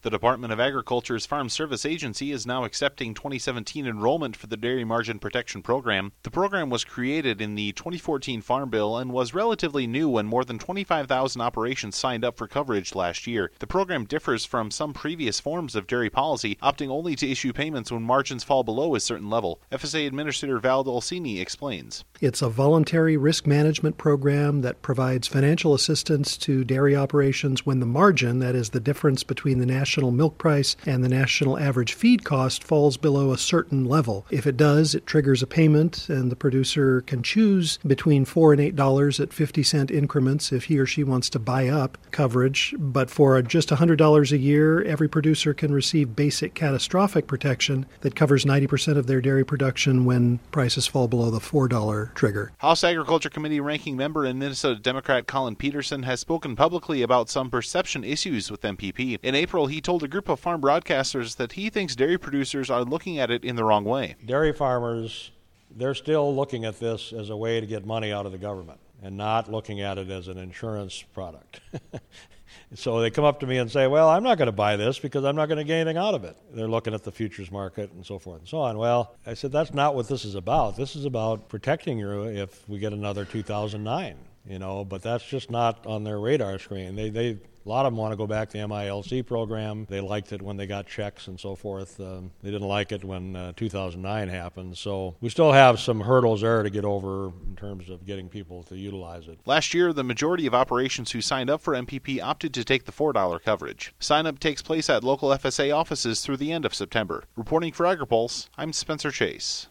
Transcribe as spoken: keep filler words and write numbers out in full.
The Department of Agriculture's Farm Service Agency is now accepting twenty seventeen enrollment for the Dairy Margin Protection Program. The program was created in the twenty fourteen Farm Bill and was relatively new when more than twenty-five thousand operations signed up for coverage last year. The program differs from some previous forms of dairy policy, opting only to issue payments when margins fall below a certain level. F S A Administrator Val Dolcini explains. It's a voluntary risk management program that provides financial assistance to dairy operations when the margin, that is the difference between the national milk price and the national average feed cost, falls below a certain level. If it does, it triggers a payment, and the producer can choose between four and eight dollars at fifty cent increments if he or she wants to buy up coverage. But for just one hundred dollars a year, every producer can receive basic catastrophic protection that covers ninety percent of their dairy production when prices fall below the four dollar trigger. House Agriculture Committee ranking member and Minnesota Democrat Colin Peterson has spoken publicly about some perception issues with M P P. In April, he told a group of farm broadcasters that he thinks dairy producers are looking at it in the wrong way. Dairy farmers, they're still looking at this as a way to get money out of the government and not looking at it as an insurance product. So they come up to me and say, well, I'm not going to buy this because I'm not going to get anything out of it. They're looking at the futures market and so forth and so on. Well, I said, that's not what this is about. This is about protecting you if we get another two thousand nine, you know, but that's just not on their radar screen. They, they, a lot of them want to go back to the M I L C program. They liked it when they got checks and so forth. Um, they didn't like it when uh, two thousand nine happened. So we still have some hurdles there to get over in terms of getting people to utilize it. Last year, the majority of operations who signed up for M P P opted to take the four dollar coverage. Sign-up takes place at local F S A offices through the end of September. Reporting for AgriPulse, I'm Spencer Chase.